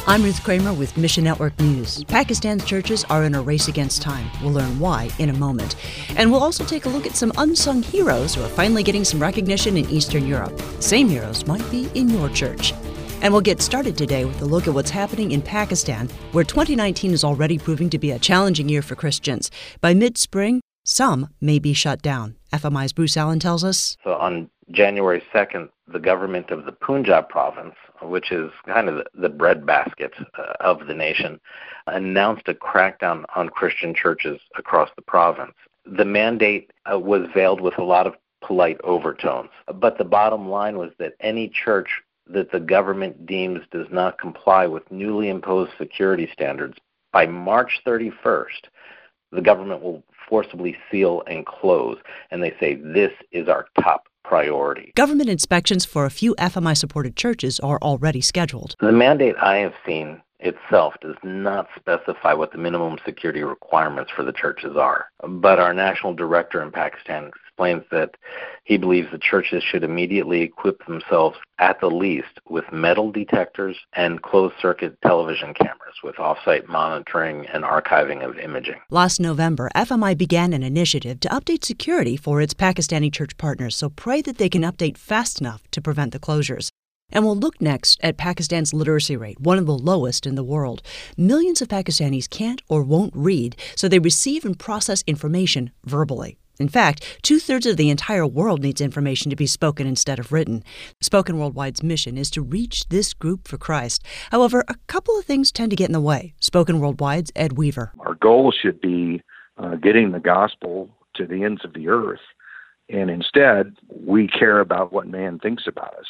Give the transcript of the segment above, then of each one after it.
I'm Ruth Kramer with Mission Network News. Pakistan's churches are in a race against time. We'll learn why in a moment. And we'll also take a look at some unsung heroes who are finally getting some recognition in Eastern Europe. The same heroes might be in your church. And we'll get started today with a look at what's happening in Pakistan, where 2019 is already proving to be a challenging year for Christians. By mid-spring, some may be shut down. FMI's Bruce Allen tells us. So on January 2nd, the government of the Punjab province, which is kind of the breadbasket of the nation, announced a crackdown on Christian churches across the province. The mandate was veiled with a lot of polite overtones, but the bottom line was that any church that the government deems does not comply with newly imposed security standards, by March 31st, the government will forcibly seal and close, and they say this is our top priority. Government inspections for a few FMI-supported churches are already scheduled. The mandate I have seen itself does not specify what the minimum security requirements for the churches are. But our national director in Pakistan explains that he believes the churches should immediately equip themselves, at the least, with metal detectors and closed-circuit television cameras with off-site monitoring and archiving of imaging. Last November, FMI began an initiative to update security for its Pakistani church partners, so pray that they can update fast enough to prevent the closures. And we'll look next at Pakistan's literacy rate, one of the lowest in the world. Millions of Pakistanis can't or won't read, so they receive and process information verbally. In fact, 2/3 of the entire world needs information to be spoken instead of written. Spoken Worldwide's mission is to reach this group for Christ. However, a couple of things tend to get in the way. Spoken Worldwide's Ed Weaver. Our goal should be getting the gospel to the ends of the earth, and instead we care about what man thinks about us,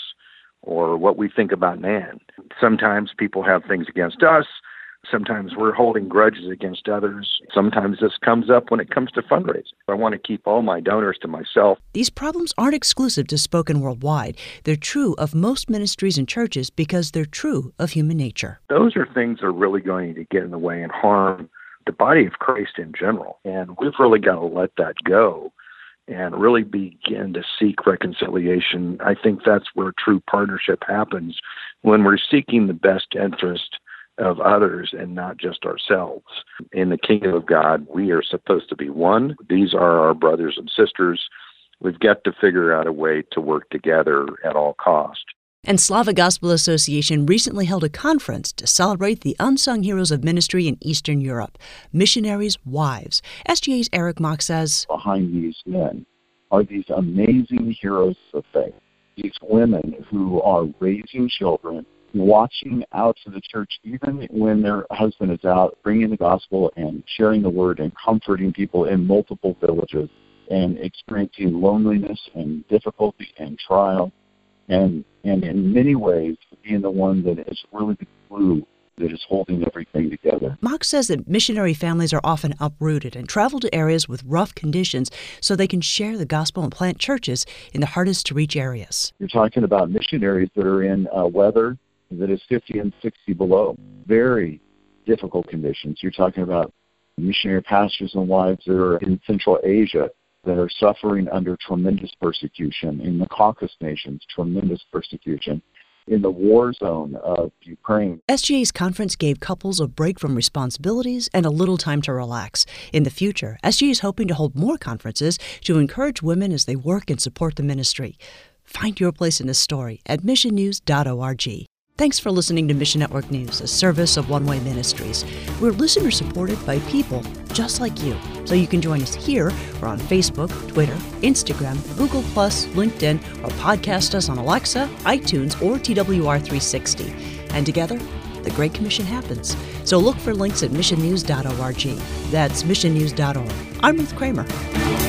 or what we think about man. Sometimes people have things against us. Sometimes we're holding grudges against others. Sometimes this comes up when it comes to fundraising. I want to keep all my donors to myself. These problems aren't exclusive to Spoken Worldwide. They're true of most ministries and churches because they're true of human nature. Those are things that are really going to get in the way and harm the body of Christ in general. And we've really got to let that go and really begin to seek reconciliation. I think that's where true partnership happens, when we're seeking the best interest of others and not just ourselves. In the kingdom of God, we are supposed to be one. These are our brothers and sisters. We've got to figure out a way to work together at all cost. And Slavic Gospel Association recently held a conference to celebrate the unsung heroes of ministry in Eastern Europe, missionaries' wives. SGA's Eric Mock says, behind these men are these amazing heroes of faith, these women who are raising children, watching out to the church even when their husband is out, bringing the gospel and sharing the word and comforting people in multiple villages and experiencing loneliness and difficulty and trial. And in many ways, being the one that is really the glue that is holding everything together. Mock says that missionary families are often uprooted and travel to areas with rough conditions so they can share the gospel and plant churches in the hardest-to-reach areas. You're talking about missionaries that are in weather that is 50 and 60 below. Very difficult conditions. You're talking about missionary pastors and wives that are in Central Asia that are suffering under tremendous persecution, in the Caucasus nations, tremendous persecution, in the war zone of Ukraine. SGA's conference gave couples a break from responsibilities and a little time to relax. In the future, SGA is hoping to hold more conferences to encourage women as they work and support the ministry. Find your place in this story at missionnews.org. Thanks for listening to Mission Network News, a service of One Way Ministries. We're listener-supported by people just like you. So you can join us here or on Facebook, Twitter, Instagram, Google+, LinkedIn, or podcast us on Alexa, iTunes, or TWR360. And together, the Great Commission happens. So look for links at missionnews.org. That's missionnews.org. I'm Ruth Kramer.